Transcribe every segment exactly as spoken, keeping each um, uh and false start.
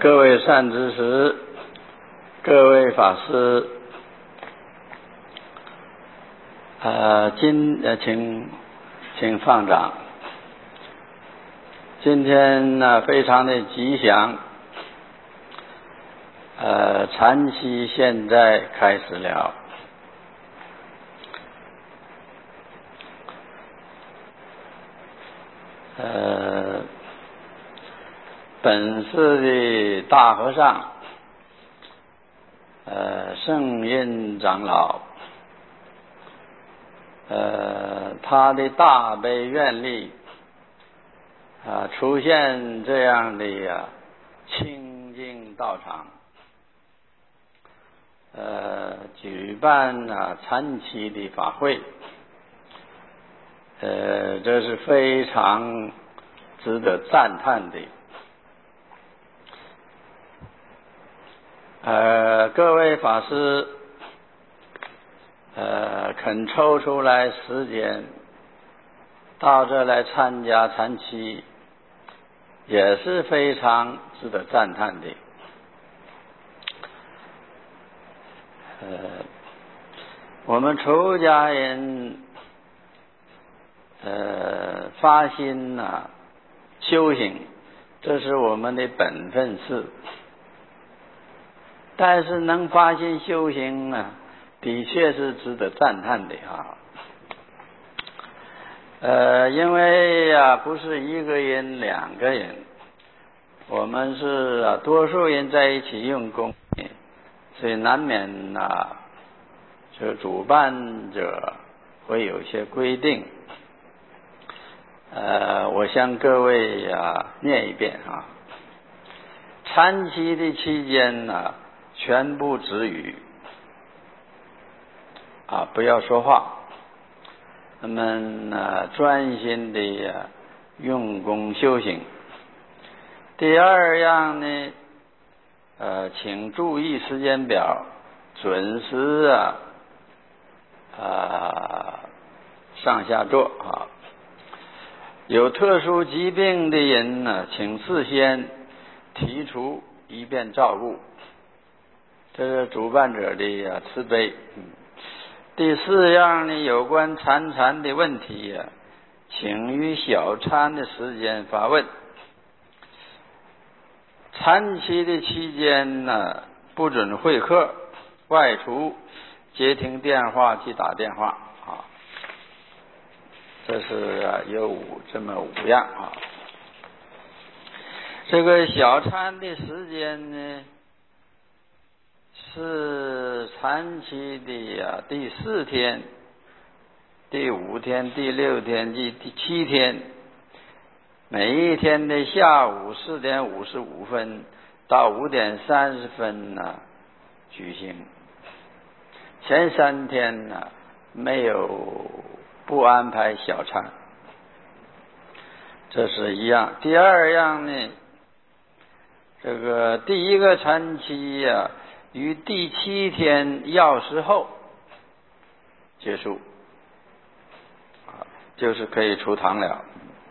各位善知识，各位法师，呃，今呃，请请放掌。今天呢、呃，非常的吉祥，呃，禅期现在开始了。呃，本寺的大和尚，呃，圣印长老，呃，他的大悲愿力啊，出现这样的呀清净道场，呃，举办啊禅期的法会。呃，这是非常值得赞叹的。呃，各位法师，呃，肯抽出来时间到这来参加禅期，也是非常值得赞叹的。呃，我们出家人。呃，发心啊，修行，这是我们的本分事。但是能发心修行啊，的确是值得赞叹的啊。呃，因为呀、啊，不是一个人、两个人，我们是啊多数人在一起用功，所以难免啊，这主办者会有些规定。呃，我向各位呀、啊、念一遍啊。禅期的期间呢、啊，全部止语啊，不要说话。那么呢，专心的呀、啊、用功修行。第二样呢，呃，请注意时间表，准时啊啊上下座啊。有特殊疾病的人呢，请事先提出，以便照顾。这是主办者的啊慈悲。第四样呢，有关参禅的问题呀、啊，请于小禅的时间发问。禅期的期间呢，不准会客、外出、接听电话及打电话啊。这是啊，有五这么五样啊。这个小禅的时间呢，是禅期的啊第四天、第五天、第六天及第七天，每一天的下午四点五十五分到五点三十分呢举行。前三天呢没有不安排小禅，这是一样。第二样呢，这个第一个禅期呀、啊，于第七天药师后结束，啊，就是可以出堂了。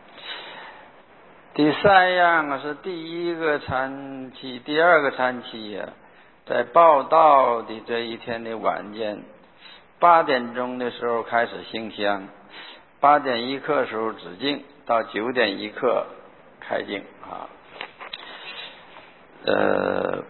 第三样啊是第一个禅期，第二个禅期呀、啊，在报道的这一天的晚间，八点钟的时候开始行香，八点一刻时候止境，到九点一刻开境啊。呃，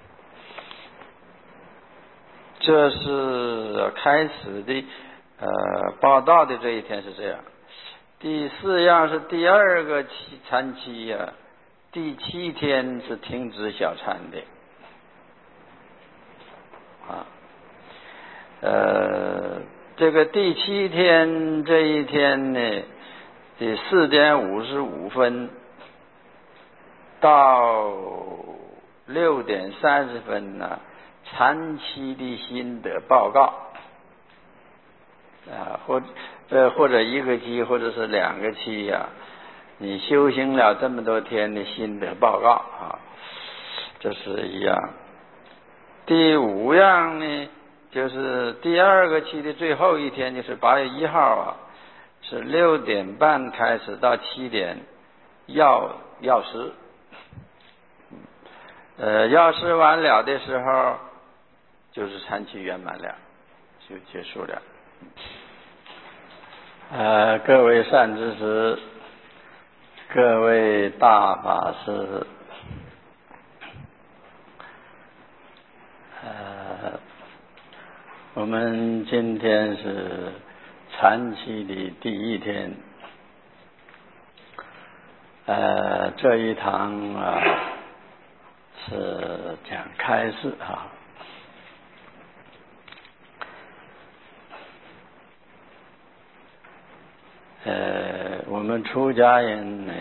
这是开始的呃报道的这一天是这样。第四样是第二个期禅期呀、啊，第七天是停止小禅的啊。呃，这个第七天这一天呢，的四点五十五分到六点三十分呢，禅期的心得报告啊，或呃或者一个期或者是两个期呀、啊，你修行了这么多天的心得报告啊，这是一样。第五样呢，就是第二个期的最后一天，就是八月一号啊，是六点半开始到七点药药师。 呃，药师完了的时候，就是禅期圆满了，就结束了。呃，各位善知识，各位大法师，呃，我们今天是禅期的第一天，呃，这一堂啊是讲开示啊。呃，我们出家人呢，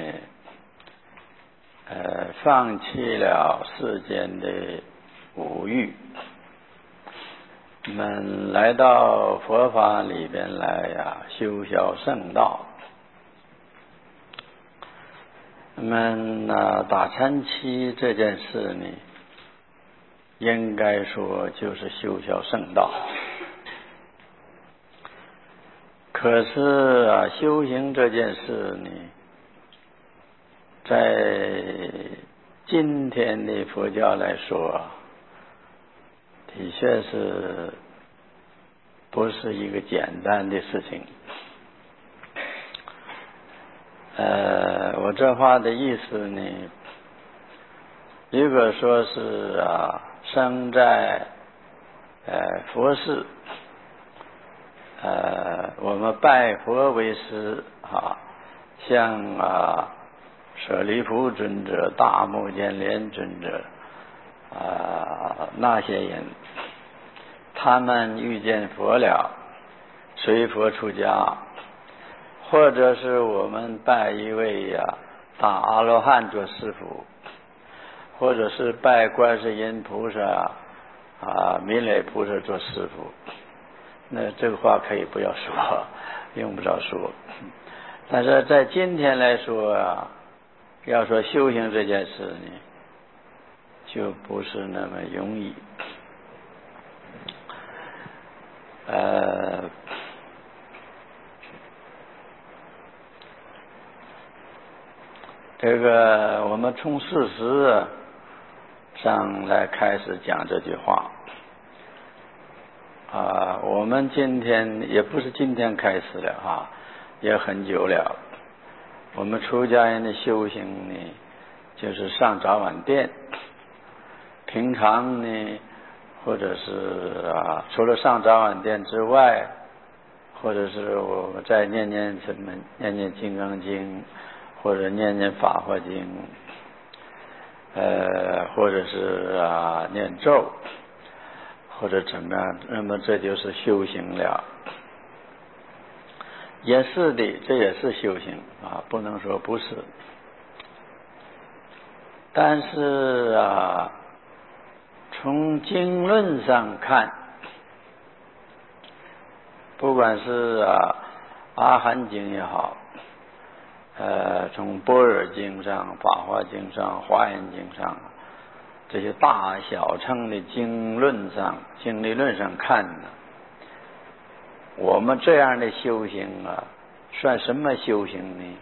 呃，放弃了世间的五欲，我们来到佛法里边来呀，修小圣道。那么呢，打禅期这件事呢，应该说就是修小圣道。可是啊，修行这件事呢，在今天的佛教来说，的确是不是一个简单的事情。呃，我这话的意思呢，如果说是啊，生在呃佛寺，呃，我们拜佛为师啊，像啊舍利弗尊者、大目犍连尊者啊那些人，他们遇见佛了，随佛出家，或者是我们拜一位呀、啊、大阿罗汉做师父，或者是拜观世音菩萨啊、弥勒菩萨做师父。那这个话可以不要说，用不着说。但是在今天来说啊，要说修行这件事呢，就不是那么容易。呃，这个我们从事实上来开始讲这句话。啊，我们今天也不是今天开始了啊，也很久了。我们出家人的修行呢，就是上早晚殿。平常呢，或者是啊，除了上早晚殿之外，或者是我们再念念什么，念念金刚经，或者念念法华经，呃，或者是啊念咒。或者怎么样，那么这就是修行了。也是的，这也是修行啊，不能说不是。但是啊，从经论上看，不管是啊阿含经也好，呃，从般若经上、法华经上、华严经上，这些大小乘的经论上、经理论上看呢，我们这样的修行啊，算什么修行呢？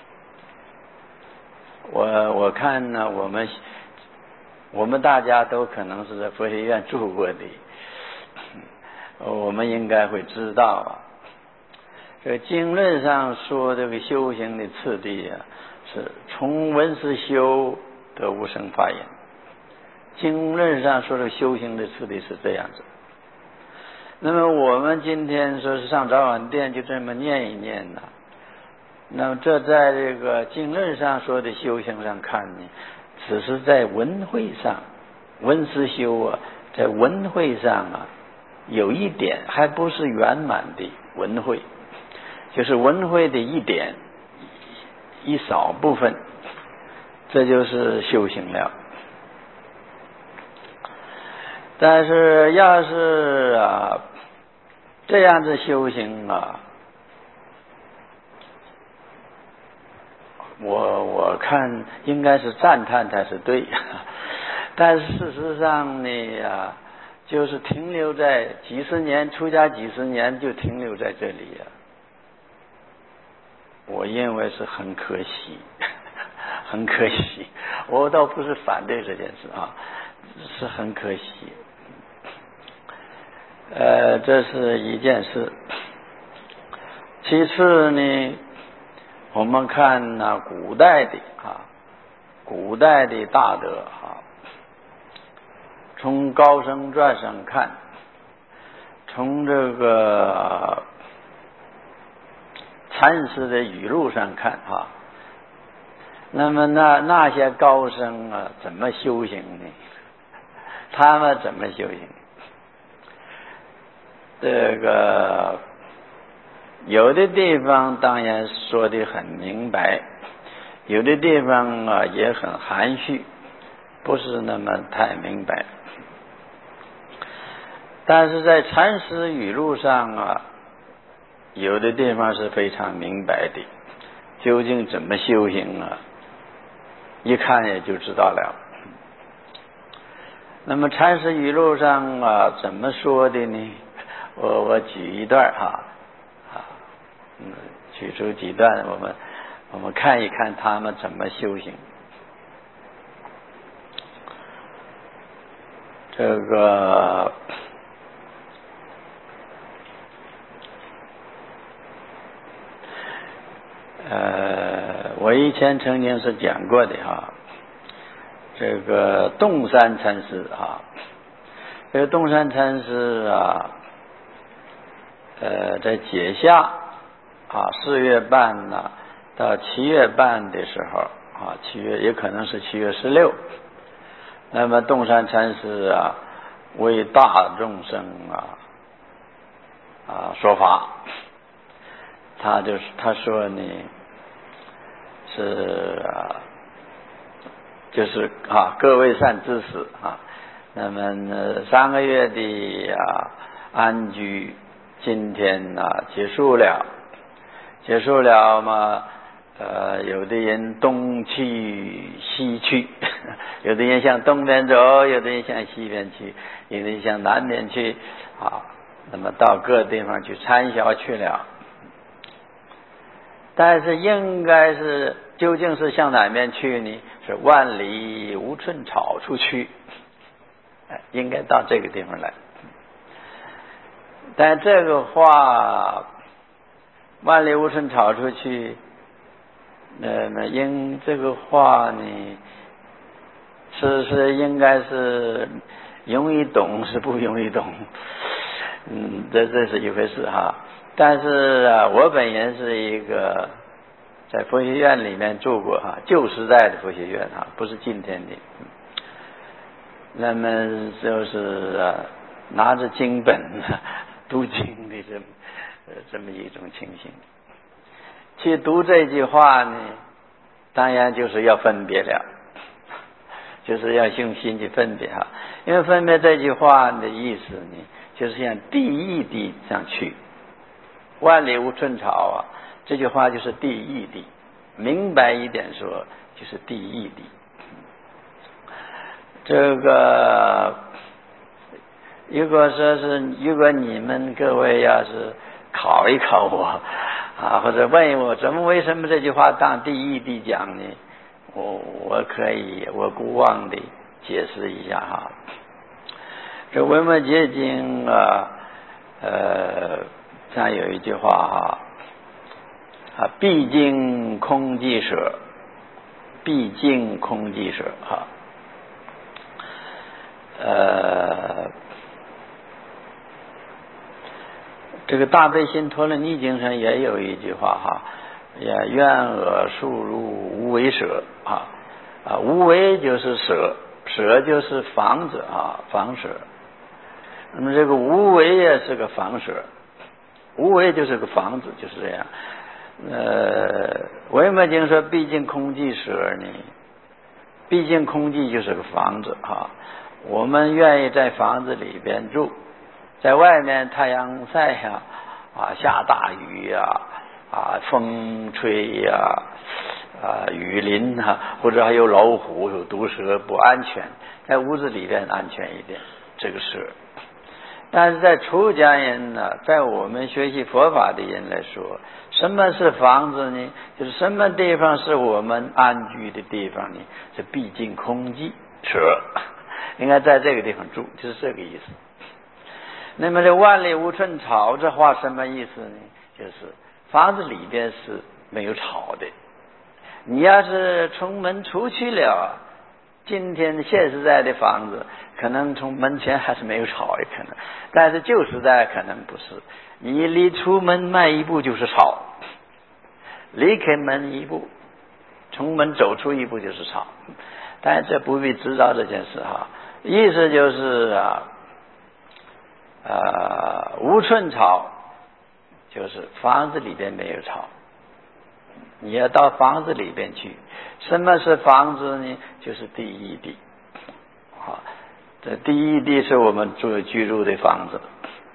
我我看呢，我们我们大家都可能是在佛学院住过的，我们应该会知道啊。这个经论上说这个修行的次第啊，是从闻思修得无生法忍。经论上说的修行的次第是这样子。那么我们今天说是上早晚殿就这么念一念呢，那么这在这个经论上说的修行上看呢，只是在文会上，闻思修啊，在文会上啊，有一点还不是圆满的文会，就是文会的一点一少部分，这就是修行了。但是要是啊这样子修行啊，我我看应该是赞叹才是对，但是事实上呢啊，就是停留在几十年，出家几十年就停留在这里啊，我认为是很可惜， 很可惜。我倒不是反对这件事啊，是很可惜。呃，这是一件事。其次呢，我们看呢、啊、古代的啊，古代的大德啊，从高僧传上看，从这个禅师的语录上看啊，那么那那些高僧啊，怎么修行呢？他们怎么修行？这个有的地方当然说得很明白，有的地方啊也很含蓄，不是那么太明白。但是在禅师语录上啊，有的地方是非常明白的，究竟怎么修行啊，一看也就知道了。那么禅师语录上啊怎么说的呢？我我举一段哈啊，嗯，举出几段，我们我们看一看他们怎么修行。这个呃，我以前曾经是讲过的哈，这个洞山禅师啊，这个洞山禅师啊，呃，在解夏啊四月半呢、啊、到七月半的时候啊，七月也可能是七月十六，那么洞山禅师啊为大众生啊啊说法，他就是他说呢是啊，就是啊各位善知识啊，那么呢三个月的啊安居今天啊结束了，结束了嘛，呃，有的人东去西去，有的人向东边走，有的人向西边去，有的人向南边去啊，那么到各地方去参销去了。但是应该是究竟是向哪边去呢？是万里无寸草处去，应该到这个地方来。但这个话万里无寸草处去，那么应这个话呢是是应该是容易懂是不容易懂，嗯，这这是一回事哈。但是啊，我本人是一个在佛学院里面住过哈，旧时代的佛学院哈，不是今天的。那么就是啊，拿着经本读经的这么这么一种情形。去读这句话呢，当然就是要分别了，就是要用心去分别哈。因为分别这句话的意思呢，就是向地义地上去。万里无寸草啊，这句话就是地义地，明白一点说就是地义地。这个如果说是如果你们各位要是考一考我啊，或者问我怎么为什么这句话当地义地讲呢？我我可以我孤妄地解释一下哈。这《维摩诘经》啊，呃，上有一句话哈，啊，毕竟空寂舍，毕竟空寂舍哈，呃，这个《大悲心陀罗尼经》上也有一句话哈，也愿尔速入无为舍啊啊，无为就是舍，舍就是房子啊，房舍。那么这个无为也是个房舍，无为就是个房子，就是这样。呃，维摩经说毕竟空寂舍呢，毕竟空寂就是个房子啊。我们愿意在房子里边住，在外面太阳晒呀，啊，下大雨呀，啊，风吹呀，啊，雨淋啊，或者还有老虎、有毒蛇，不安全。在屋子里边安全一点，这个是。但是在出家人呢，在我们学习佛法的人来说， 什么是房子呢？就是什么地方是我们安居的地方呢？是毕竟空寂，舍应该在这个地方住，就是这个意思。那么这万里无春草这话什么意思呢？就是房子里边是没有草的，你要是从门出去了，今天现实在的房子可能从门前还是没有草也可能，但是旧时代可能不是，你离出门迈一步就是草，离开门一步，从门走出一步就是草。但是这不必知道这件事哈，意思就是啊呃无春草，就是房子里边没有草，你要到房子里边去。什么是房子呢？就是第一地啊，这第一地是我们住居住的房子。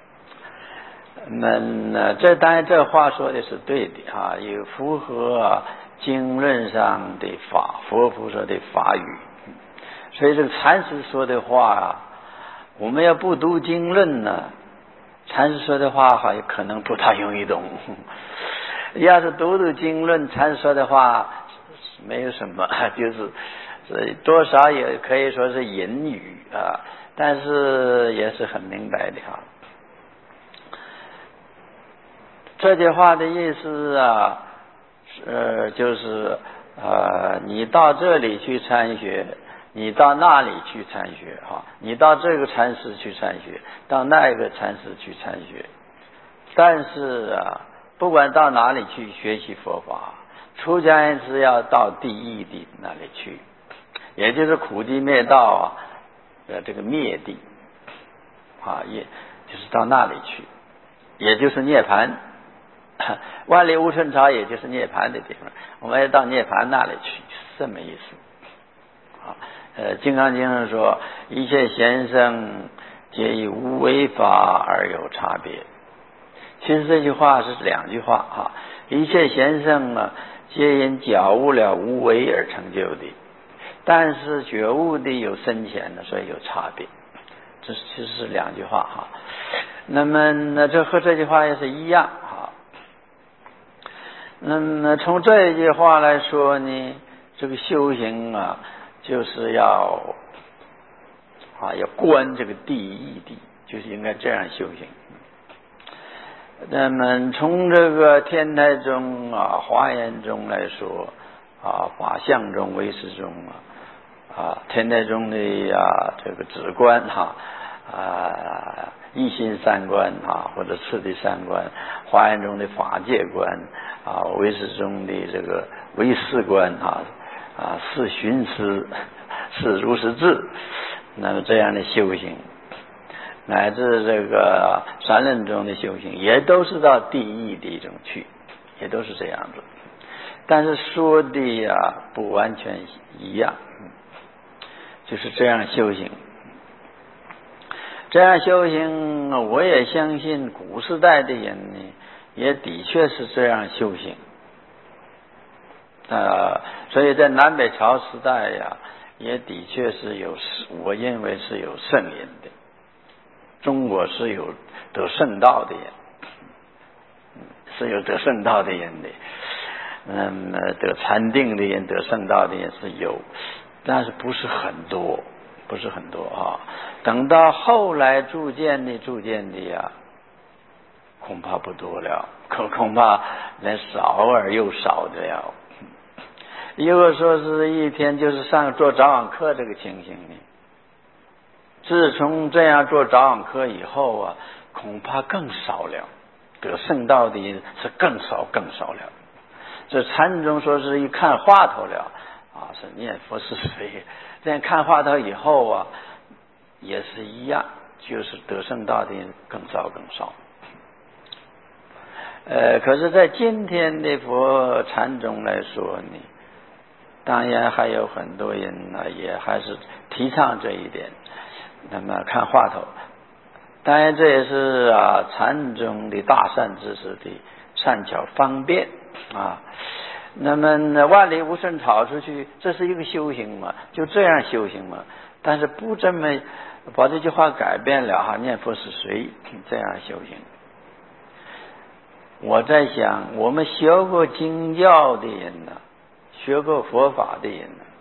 那这当然这话说的是对的啊，也符合啊经论上的法，佛菩萨的法语。所以这个禅师说的话啊，我们要不读经论呢，禅师说的话好像可能不太容易懂。要是读读经论，禅师说的话没有什么，就是所以多少也可以说是隐语啊，但是也是很明白的哈。这句话的意思啊，呃，就是呃，你到这里去参学，你到那里去参学哈，你到这个禅师去参学，到那一个禅师去参学，但是啊，不管到哪里去学习佛法，出家人是要到第一地那里去，也就是苦地灭道啊的这个灭地啊，也就是到那里去，也就是涅槃。万里无春草也就是涅槃的地方，我们要到涅槃那里去，这么意思啊。呃，金刚经上说，一切贤圣皆以无为法而有差别。其实这句话是两句话啊，一切贤圣啊，皆因觉悟了无为而成就的，但是觉悟的有深浅的，所以有差别。这其实是两句话哈。那么那这和这句话也是一样啊。那么从这一句话来说呢，这个修行啊，就是要啊要观这个第一地，就是应该这样修行。那么从这个天台宗啊、华严宗来说啊、法相宗、唯识宗啊、啊天台宗的啊这个止观哈啊一心三观啊或者次第三观，华严宗的法界观啊，唯识宗的这个唯识观啊啊是寻思是如实智，那么这样的修行。乃至这个三论中的修行也都是到第一地中去，也都是这样子，但是说的啊不完全一样，就是这样修行。这样修行我也相信古时代的人呢也的确是这样修行啊、呃，所以在南北朝时代呀、啊、也的确是有，我认为是有圣人的。中国是有得圣道的人，是有得圣道的人的，嗯，得禅定的人、得圣道的人是有，但是不是很多，不是很多啊。等到后来逐渐的、逐渐的呀，恐怕不多了，恐恐怕连少而又少的了。如果说是一天就是上做早晚课这个情形呢？自从这样做早晚课以后啊，恐怕更少了，得圣道的人是更少更少了。这禅宗说是一看话头了啊，是念佛是谁？这样看话头以后啊，也是一样，就是得圣道的人更少更少。呃，可是，在今天的佛禅宗来说呢，当然还有很多人呢，也还是提倡这一点。那么看话头，当然这也是啊禅宗的大善知识的善巧方便啊。那么万里无春草出去，这是一个修行嘛，就这样修行嘛。但是不这么把这句话改变了哈，念佛是谁这样修行。 我在想，我们学过经教的人呢，学过佛法的人呢，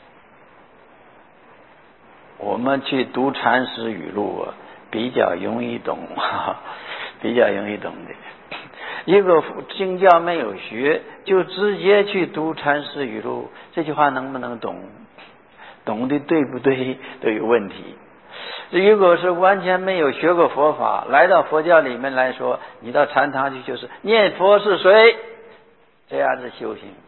我们去读禅师语录啊，比较容易懂，比较容易懂的。一个经教没有学，就直接去读禅师语录，这句话能不能懂？懂的对不对都有问题。如果是完全没有学过佛法，来到佛教里面来说，你到禅堂去就是念佛是谁，这样子修行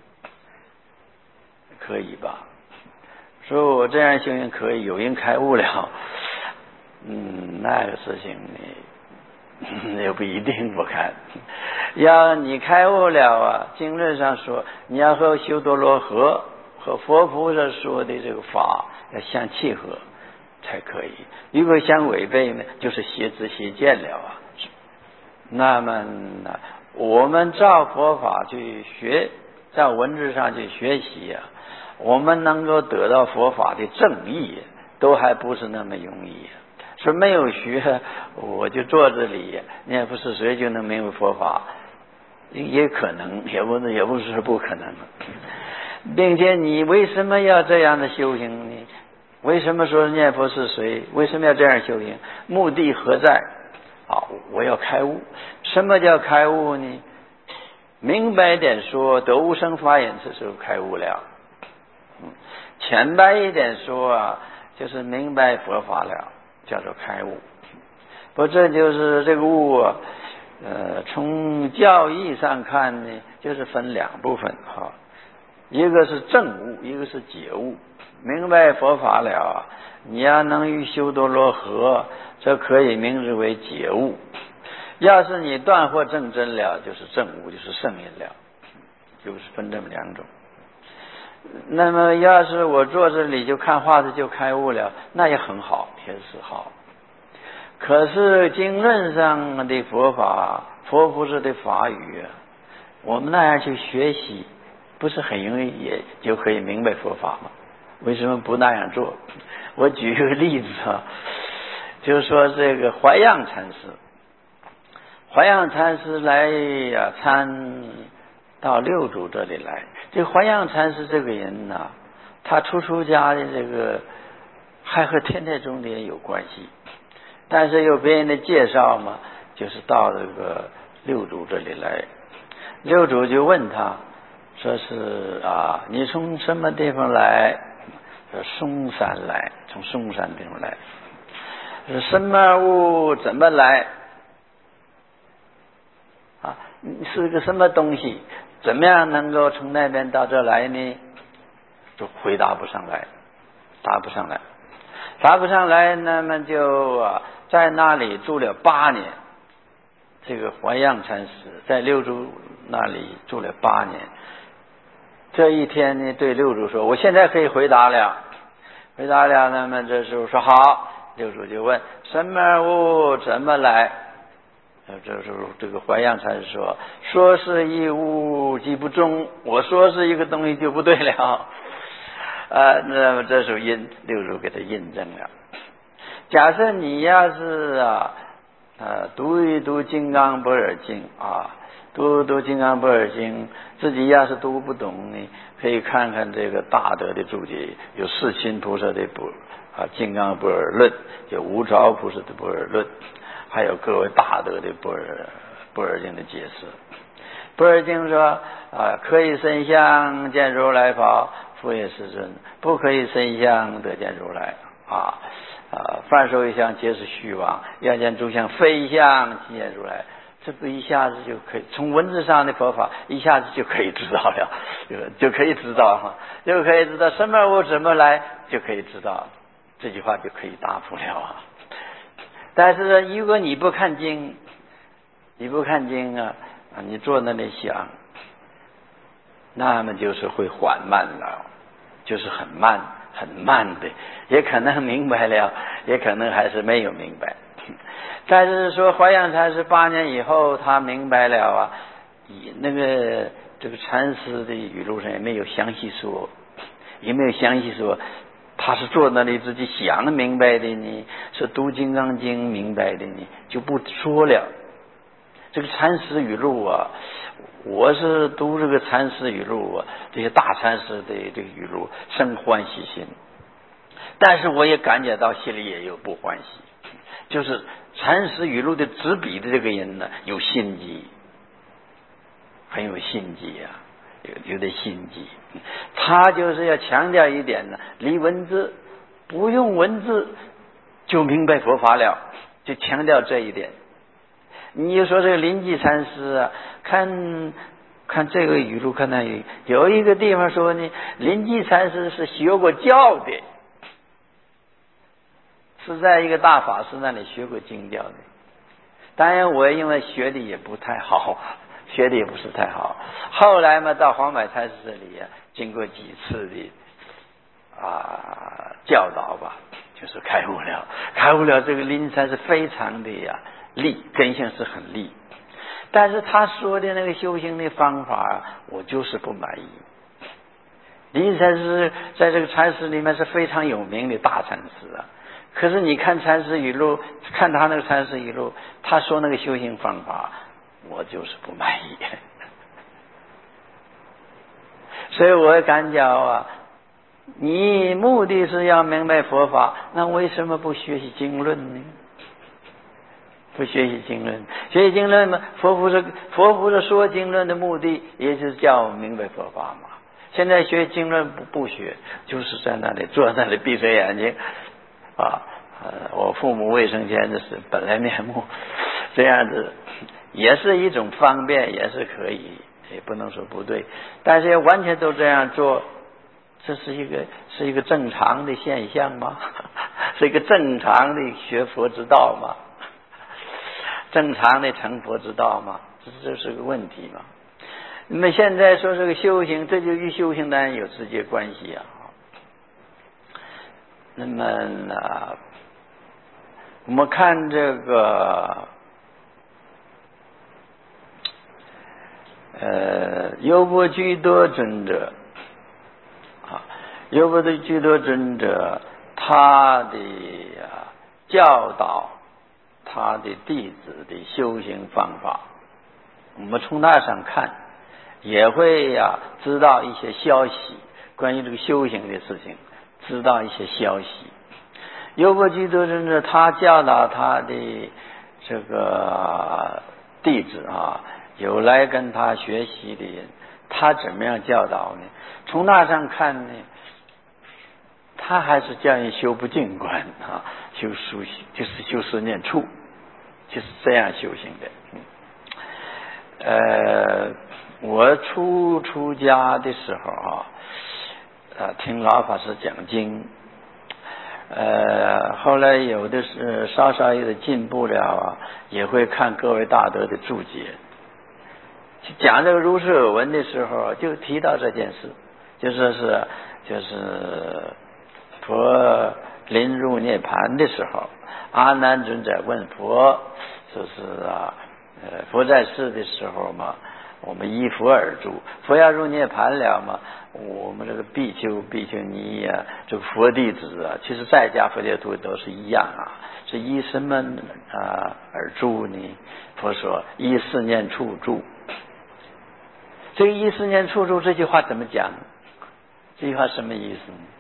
可以吧？说我这样修行可以，有人开悟了，嗯，那个事情呢也不一定。我看要你开悟了啊，经论上说你要和修多罗河和佛菩萨说的这个法要相契合才可以，如果相违背呢，就是邪知邪见了啊。那么我们照佛法去学，在文字上去学习啊，我们能够得到佛法的正义，都还不是那么容易。说没有学，我就坐这里，念佛是谁就能明白佛法，也可能，也不是也不是不可能。并且你为什么要这样的修行呢？为什么说念佛是谁？为什么要这样修行？目的何在？啊，我要开悟。什么叫开悟呢？明白一点说，得无生法眼，这时候开悟了。嗯，浅白一点说啊，就是明白佛法了，叫做开悟。不，这就是这个悟啊。呃，从教义上看呢，就是分两部分哈，一个是正悟，一个是解悟。明白佛法了，你要能与修多罗合，这可以名之为解悟。要是你断惑正真了，就是正悟，就是圣人了，就是分这么两种。那么要是我坐这里就看画子就开悟了，那也很好，也是好。可是经论上的佛法，佛菩萨的法语，我们那样去学习，不是很容易也就可以明白佛法吗？为什么不那样做？我举一个例子啊，就是说这个怀让禅师，怀让禅师来呀参到六祖这里来。这怀让禅师这个人呢、啊，他出出家的这个还和天台宗的人有关系，但是有别人的介绍嘛，就是到这个六祖这里来。六祖就问他，说是啊，你从什么地方来？说嵩山来，从嵩山地方来。说什么物怎么来？啊，是个什么东西？怎么样能够从那边到这来呢？就回答不上来，答不上来，答不上来，那么就啊，在那里住了八年。这个怀让禅师在六祖那里住了八年。这一天呢，对六祖说：“我现在可以回答了。”回答了，那么这时候说好，六祖就问：“什么物怎么来？”这时候这个怀让禅师说：“说是一物即不中，我说是一个东西就不对了。”啊，那么这时候印六祖给他印证了。假设你要是啊，呃，读一读《金刚般若经》啊。读读《金刚般若经》，自己要是读不懂呢，可以看看这个大德的注解，有世亲菩萨的不啊《金刚般若论》，有无着菩萨的般若论，还有各位大德的般若般若经的解释。般若经说啊，可以身相见如来法，复也世尊；不可以身相得见如来啊啊，凡受一相皆是虚妄，要见诸相非相即见如来。这不一下子就可以从文字上的佛法一下子就可以知道了，就可以知道哈，就可以知道什么物怎么来，就可以知道，这句话就可以答复了啊。但是如果你不看经，你不看经啊，你坐那里想，那么就是会缓慢了，就是很慢很慢的，也可能明白了，也可能还是没有明白。但是说怀让禅师八年以后他明白了啊，那个这个禅师的语录上也没有详细说，也没有详细说他是坐那里自己想明白的呢，是读金刚经明白的呢，就不说了。 这个禅师语录啊，我是读这个禅师语录啊，这些大禅师的这个语录生欢喜心，但是我也感觉到心里也有不欢喜，就是禅师语录的执笔的这个人呢，有心机，很有心机啊，有有点心机。他就是要强调一点呢，离文字不用文字就明白佛法了，就强调这一点。你就说这个临济禅师啊，看看这个语录，看那有有一个地方说呢，临济禅师是学过教的，是在一个大法师那里学过经教的。当然我因为学的也不太好，学的也不是太好，后来嘛到黄柏禅师这里啊，经过几次的啊教导吧，就是开悟了。开悟了，这个临济禅是非常的呀利，根性是很利，但是他说的那个修行的方法我就是不满意。临济禅师在这个禅师里面是非常有名的大禅师啊，可是你看禅师语录，看他那个禅师语录，他说那个修行方法我就是不满意。所以我感觉啊，你目的是要明白佛法，那为什么不学习经论呢？不学习经论，学习经论嘛，佛菩萨佛菩萨说经论的目的也就是叫我们明白佛法嘛。现在学经论不不学，就是在那里坐在那里闭着眼睛啊，呃，我父母未生前的是本来面目，这样子也是一种方便，也是可以，也不能说不对，但是要完全都这样做，这是一个是一个正常的现象吗？是一个正常的学佛之道吗？正常的成佛之道吗？这这是个问题嘛。那么现在说这个修行，这就与修行当然有直接关系啊。那么呢，我们看这个呃优波居多尊者啊，优波的居多尊者，他的啊教导他的弟子的修行方法，我们从那上看也会呀、啊、知道一些消息，关于这个修行的事情知道一些消息。优波居多尊者他教导他的这个弟子啊，有来跟他学习的人，他怎么样教导呢？从那上看呢，他还是叫人修不净观啊，修疏就是修十念处，就是这样修行的。呃，我初出家的时候啊，呃，听老法师讲经，呃，后来有的是稍稍有点进步了啊，也会看各位大德的注解。讲这个如是耳闻的时候，就提到这件事，就说是就是佛临入涅盘的时候，阿难尊者问佛，说是啊，呃，佛在世的时候嘛，我们依佛而住，佛要入涅盘了嘛，我们这个比丘比丘尼呀、啊，这个佛弟子啊，其实在家佛教徒都是一样啊，是依什么啊而住呢？佛说依四念处住。这个依四念处住这句话怎么讲？这句话什么意思呢？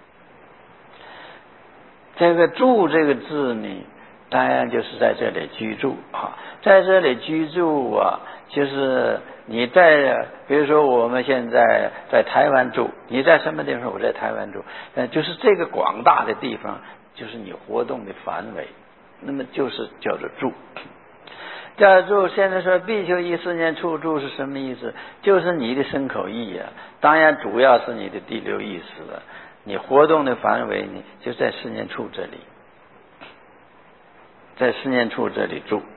这个住这个字呢，当然就是在这里居住啊，在这里居住啊，就是你在，比如说我们现在在台湾住，你在什么地方？我在台湾住，呃，就是这个广大的地方，就是你活动的范围，那么就是叫做住。叫住，现在说必修依四念处住是什么意思？就是你的身口意啊，当然主要是你的第六意识了。你活动的范围呢，就在四念处这里，在四念处这里住。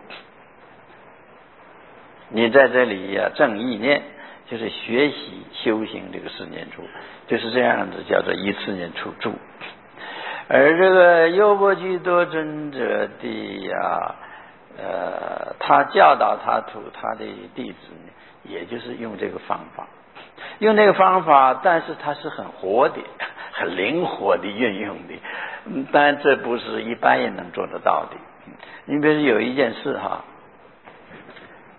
你在这里呀、啊，正意念，就是学习修行这个四念处，就是这样子叫做依四念处住。而这个优波居多尊者的呀、啊。呃，他教导他徒他的弟子呢，也就是用这个方法，用这个方法，但是他是很活的、很灵活的运用的。嗯，当然这不是一般人能做得到的。你比如有一件事哈，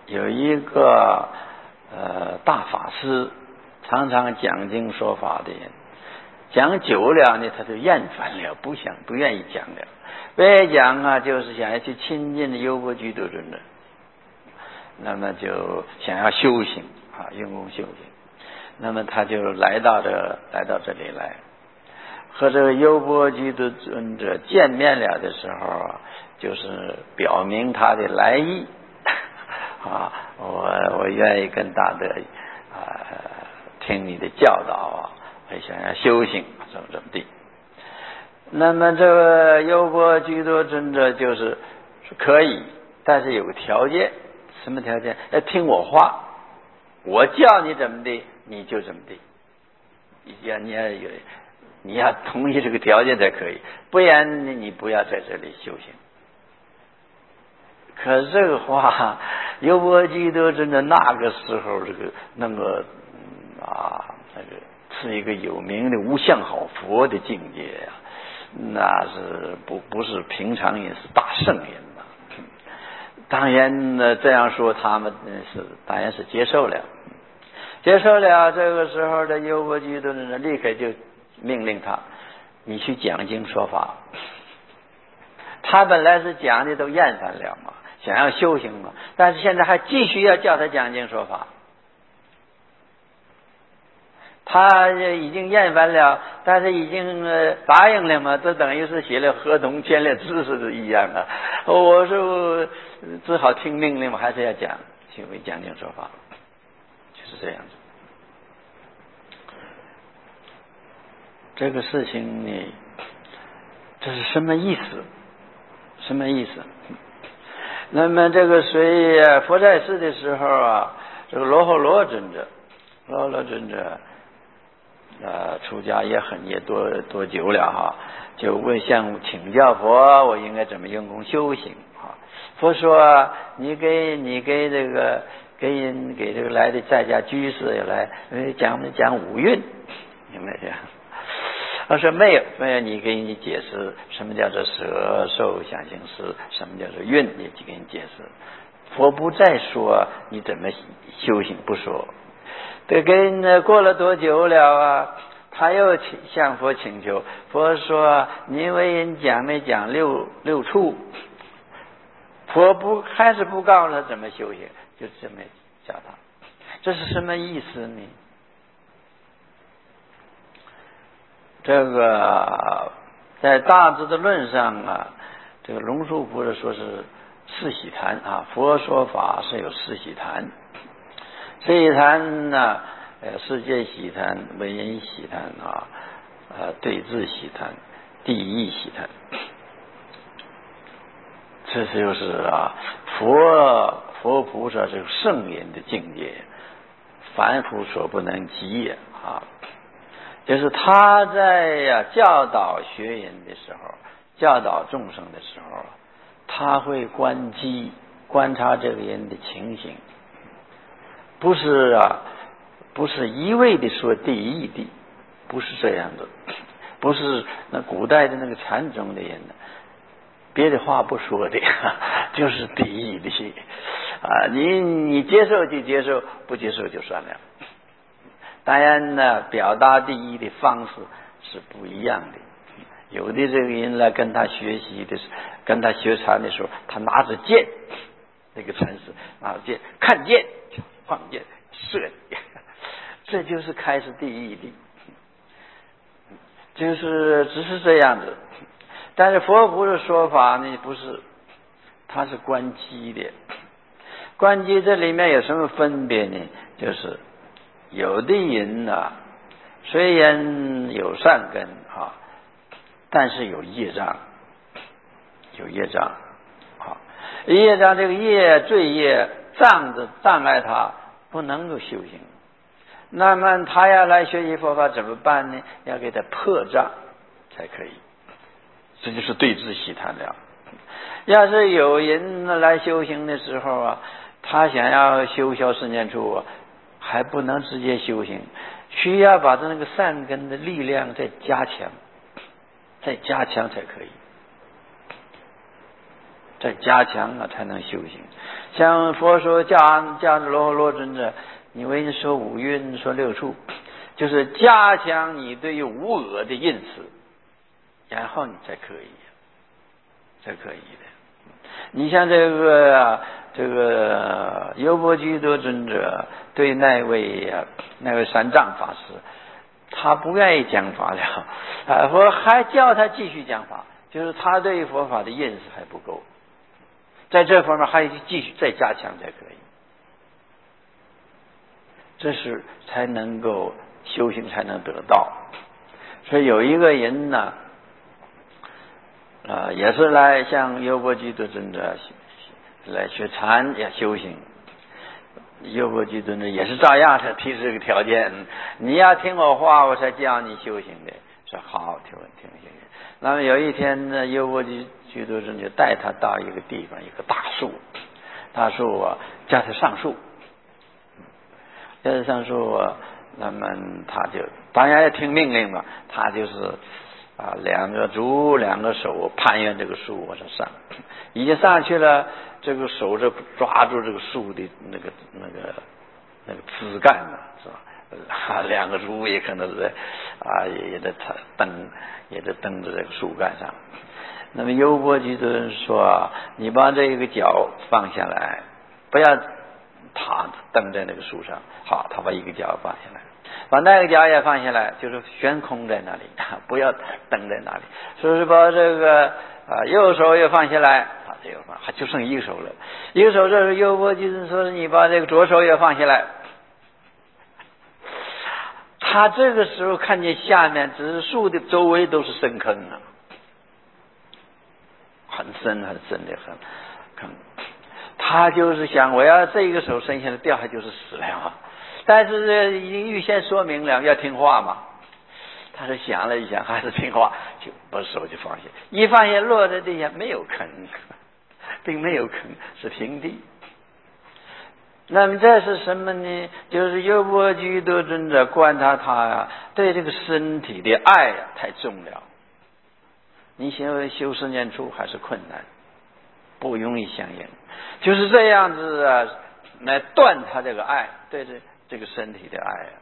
有一个呃大法师，常常讲经说法的人，讲久了呢，他就厌烦了，不想不愿意讲了。不愿意讲啊，就是想要去亲近优波居多尊者，那么就想要修行啊，用功修行。那么他就来到这来到这里来，和这个优波居多尊者见面了的时候啊，就是表明他的来意啊，我我愿意跟大德啊听你的教导啊，我想要修行怎么怎么地。那么这个优波居多尊者就是可以，但是有个条件，什么条件？要听我话，我叫你怎么地你就怎么地，你要你要有你要同意这个条件才可以，不然你你不要在这里修行。可是这个话，优波居多尊者那个时候这个那个、嗯、啊那个是一个有名的无相好佛的境界呀、啊。那是不不是平常人，是大圣人呐、啊。当然呢，这样说他们是当然是接受了，接受了。这个时候的优波居多尊者立刻就命令他，你去讲经说法。他本来是讲的都厌烦了嘛，想要修行嘛，但是现在还继续要叫他讲经说法。他已经厌烦了，但是已经呃答应了嘛，这等于是写了合同签了字似的一样啊。我说只好听命令嘛，还是要讲，去为讲经说法，就是这样子。这个事情呢，这是什么意思？什么意思？那么这个随佛在世的时候啊，这个罗睺罗尊者，罗睺罗尊者。呃，出家也很也多多久了哈，就问向请教佛，我应该怎么用功修行啊？佛说，你给你给这个给人给这个来的在家居士要来讲讲五蕴，有没有这样？他说没有，没有，你给你解释什么叫做舍受想行识，什么叫做蕴，也就给你解释。佛不再说你怎么修行，不说。这跟过了多久了啊？他又请向佛请求，佛说：“您为人讲没讲六六处？”佛不还是不告诉他怎么修行，就这么教他。这是什么意思呢？这个在大智的论上啊，这个龙树菩萨说是四喜坛啊，佛说法是有四喜坛。四喜坛呢，呃，世界喜坛、唯因喜坛啊，呃，对治喜坛、第一喜坛，这就是啊，佛佛菩萨这个圣人的境界，凡夫所不能及啊。就是他在呀、啊、教导学人的时候，教导众生的时候，他会观机，观察这个人的情形。不是啊，不是一味的说第一的，不是这样的，不是那古代的那个禅宗的人呢，别的话不说的，就是第一的啊，你你接受就接受，不接受就算了。当然呢，表达第一的方式是不一样的。有的这个人来跟他学习的时候，跟他学禅的时候，他拿着剑，那个禅师拿着剑，看剑。放箭射你，这就是开始第一力，就是只是这样子。但是佛菩萨说法呢，不是，它是观机的。观机这里面有什么分别呢？就是有的人啊，虽然有善根啊，但是有业障，有业障啊，业障这个业罪业障着障碍他。不能够修行，那么他要来学习佛法怎么办呢？要给他破障才可以，这就是对治喜谈了。要是有人来修行的时候啊，他想要修消四念处啊，还不能直接修行，需要把他那个善根的力量再加强，再加强才可以。 再加强了才能修行。像佛说迦迦罗罗尊者，你为你说五蕴说六处，就是加强你对于无我的认识，然后你才可以，才可以的。你像这个这个优波居多尊者对那位啊那位三藏法师，他不愿意讲法了，啊，佛还叫他继续讲法，就是他对佛法的认识还不够，在这方面还继续再加强才可以，这是才能够修行才能得到。所以有一个人呢，啊，也是来向优波居多尊者来学禅也修行。优波居尊者也是照样，他提出这个条件，你要听我话，我才教你修行的。说好，听听听。那么有一天呢，优波居居多尊者带他到一个地方，一个大树，大树啊，叫他上树，叫他上树啊，那么他就当然要听命令嘛，他就是啊，两个足两个手攀援这个树往上上，已经上去了，这个手就抓住这个树的那个那个那个枝干了，是吧？啊，两个足也可能是啊，也得蹬，也得蹬着这个树干上。那么优波居尊说：“你把这个脚放下来，不要躺蹬在那个树上。”好，他把一个脚放下来。把那个脚也放下来，就是悬空在那里，不要蹬在那里。所以说把这个啊右手也放下来，啊这个放，就剩一个手了。一个手这是优波居尊说：“你把这个左手也放下来。”他这个时候看见下面只是树的周围都是深坑啊，很深很深的很坑。他就是想，我要这个手伸下来掉下就是死了。但是这已经预先说明了要听话嘛，他是想了一想还是听话，就把手就放下，一放下落在地下没有坑，并没有坑，是平地。那么这是什么呢？就是优波居多尊者观察他呀、啊，对这个身体的爱呀、啊、太重了。你想修十年处还是困难，不容易相应，就是这样子啊，来断他这个爱，对这这个身体的爱啊，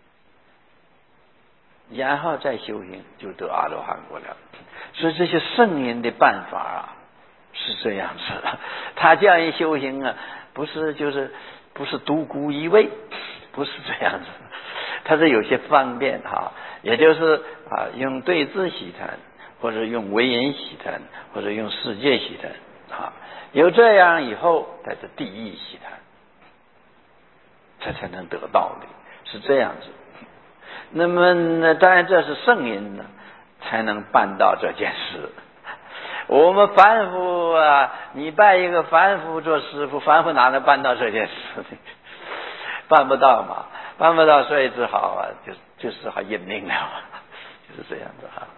然后再修行就得阿罗汉果了。所以这些圣人的办法啊是这样子的，他这样一修行啊，不是就是不是独孤一味，不是这样子，他是有些方便哈，也就是啊用对治习谈，或者用为人习谈，或者用世界习谈啊，有这样以后才是第一习谈，这才能得到的，是这样子。那么呢，当然这是圣人呢才能办到这件事。我们凡夫啊，你拜一个凡夫做师傅，凡夫哪能办到这件事呢？办不到嘛，办不到，所以只好啊，就就只好认命了，就是这样子哈。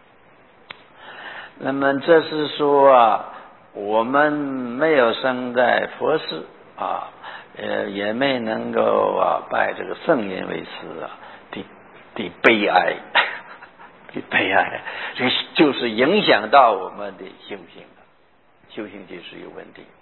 那么这是说啊，我们没有生在佛寺啊，呃，也没能够啊拜这个圣人为师啊，的的悲哀。悲哀，这就是影响到我们的修行，修行就是有问题。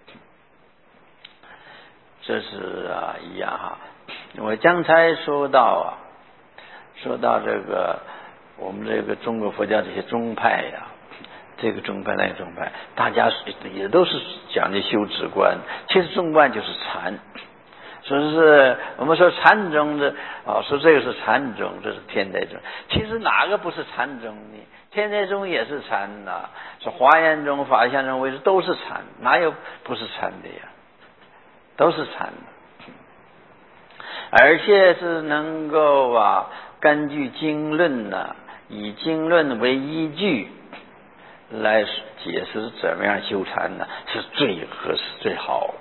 这是啊一样哈。我刚才说到啊，说到这个我们这个中国佛教这些宗派呀、啊，这个宗派那个宗派，大家也都是讲的修止观，其实中观就是禅。说是我们说禅宗的啊，说这个是禅宗，这是天台宗。其实哪个不是禅宗呢？天台宗也是禅呐、啊，是华严宗、法相宗为师都是禅，哪有不是禅的呀？都是禅的，而且是能够啊，根据经论呐、啊，以经论为依据来解释怎么样修禅呢，是最合适、最好。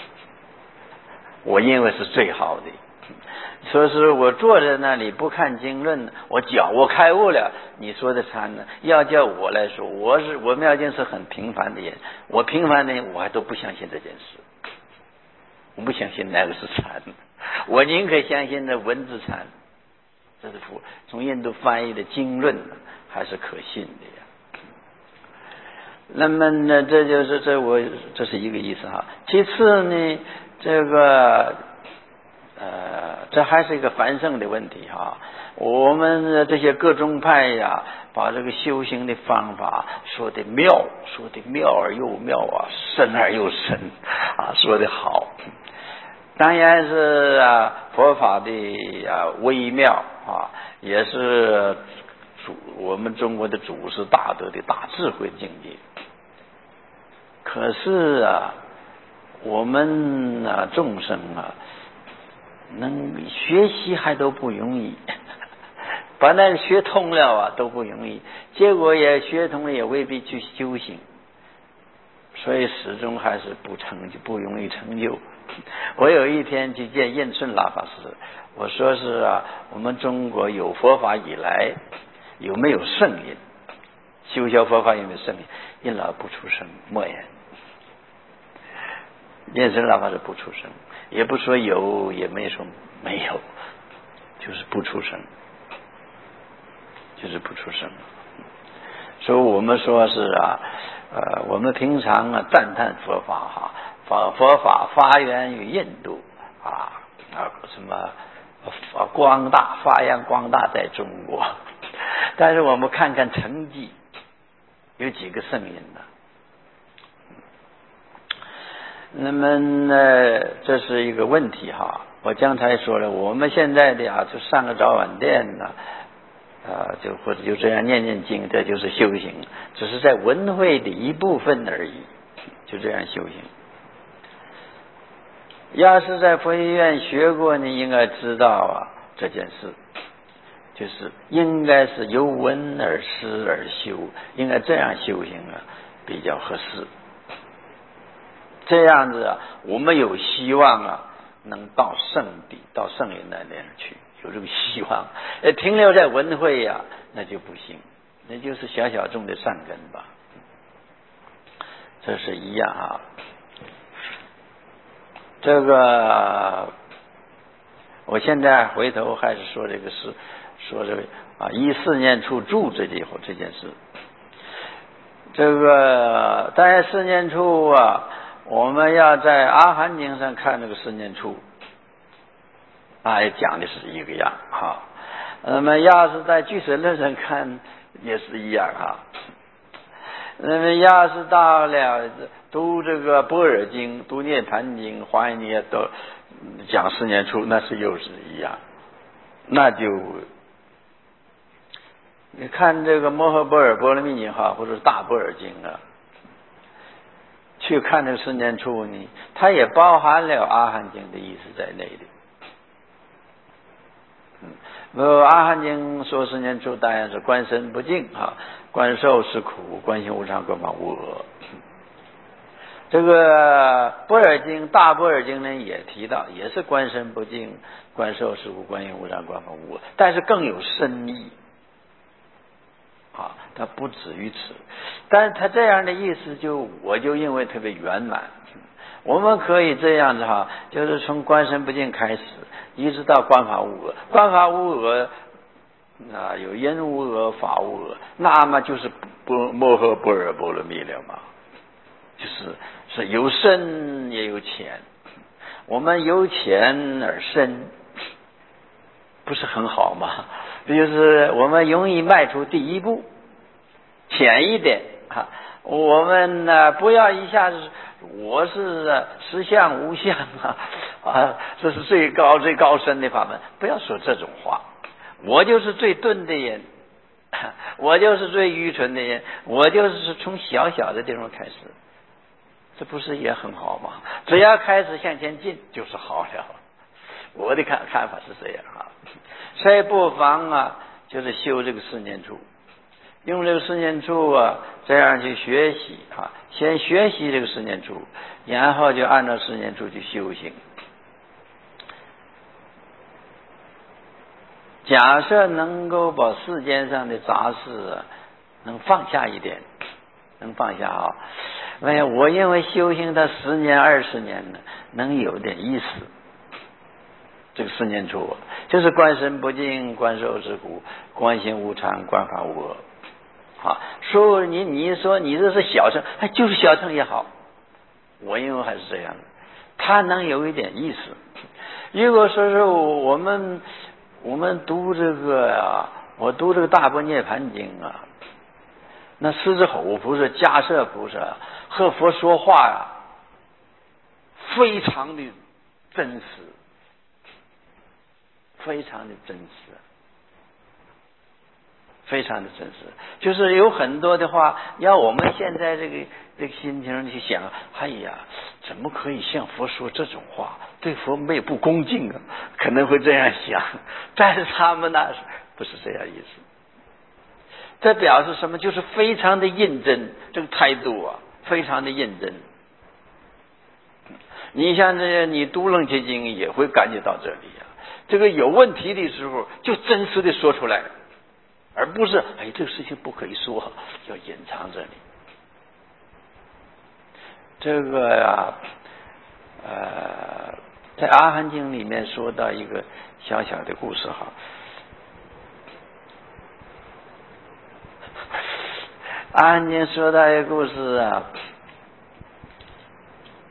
我认为是最好的。说是我坐在那里不看经论，我脚我开悟了，你说的禅呢？要叫我来说，我是我妙经是很平凡的人，我平凡的我还都不相信这件事，我不相信那个是禅，我宁可相信那文字禅，这是从印度翻译的经论还是可信的呀。 那么呢，这就是这我这是一个意思哈。其次呢，这个呃，这还是一个繁盛的问题哈。我们这些各宗派呀，把这个修行的方法说的妙，说的妙而又妙啊，深而又深啊，说的好。当然是啊，佛法的啊微妙啊，也是主我们中国的祖师大德的大智慧境界。可是啊，我们啊众生啊，能学习还都不容易，把那学通了啊都不容易，结果也学通了也未必去修行，所以始终还是不成就，不容易成就。我有一天去见印顺老法师，我说是啊，我们中国有佛法以来有没有圣人？修学佛法有没有圣人？印老不出声，默言。印顺老法师不出声，也不说有，也没说没有，就是不出声，就是不出声。所以我们说是啊，呃，我们平常啊赞叹佛法哈。佛佛法发源于印度啊啊什么光大发扬光大在中国，但是我们看看成绩，有几个圣人呢？那么呢，这是一个问题哈。我刚才说了，我们现在的啊，就上个早晚殿呢，啊，就或者就这样念念经，这就是修行，只是在文会的一部分而已，就这样修行。要是在佛学院学过，你应该知道啊这件事，就是应该是由闻而思而修，应该这样修行啊比较合适。这样子啊，我们有希望啊能到圣地，到圣人那边去，有这个希望。呃，停留在文会呀、啊，那就不行，那就是小小众的善根吧。这是一样啊。这个，我现在回头还是说这个事，说这个啊，一四年初住这件这件事。这个在四年初啊，我们要在阿含经上看这个四年初，啊，也讲的是一个样哈。那么要是在俱舍论上看，也是一样哈。那么要是到了读这个般若经、读涅盘经、华严经都讲四年初，那是又是一样。那就你看这个摩诃般若波罗蜜经哈，或者大般若经啊，去看这个四年初呢，它也包含了阿含经的意思在内的。嗯，阿含经说四年初当然是观身不净啊，观受是苦，观行无常，观法无我。这个般若经大般若经呢也提到，也是观身不净，观受是苦，观行无常，观法无我，但是更有深意啊，它不止于此。但是它这样的意思就我就认为特别圆满。我们可以这样子哈，就是从观身不净开始，一直到观法无我。观法无我啊，有因无我，法无我，那么就是波摩诃般若波罗蜜了嘛，就是是有深也有浅，我们由浅而深，不是很好吗？就是我们容易迈出第一步，浅一点啊，我们呢不要一下子我是实相无相啊啊，这是最高最高深的法门，不要说这种话。我就是最钝的人，我就是最愚蠢的人，我就是从小小的地方开始，这不是也很好吗？只要开始向前进就是好了。我的看看法是这样啊，所以不妨啊，就是修这个四念处，用这个四念处啊，这样去学习啊，先学习这个四念处，然后就按照四念处去修行。假设能够把世间上的杂事啊，能放下一点，能放下啊。哎呀，我认为修行到十年、二十年呢，能有点意思。这个四念处就是观身不净，观受是苦，观行无常，观法无我。 啊。说你你说你这是小乘，哎，就是小乘也好，我认为还是这样的，它能有一点意思。如果说是我们我们读这个啊，我读这个大般涅盘经啊，那狮子吼菩萨、迦摄菩萨和佛说话呀、啊，非常的真实，非常的真实，非常的真实。就是有很多的话，要我们现在这个这个心情去想，哎呀，怎么可以向佛说这种话？对佛没不恭敬啊，可能会这样想。但是他们那不是这样意思。这表示什么？就是非常的认真，这个态度啊，非常的认真。你像这些，你读楞伽经也会感觉到这里啊，这个有问题的时候就真实的说出来，而不是哎这个事情不可以说，要隐藏这里。这个呀、啊，呃，在阿含经里面说到一个小小的故事哈。阿含经说到一个故事啊，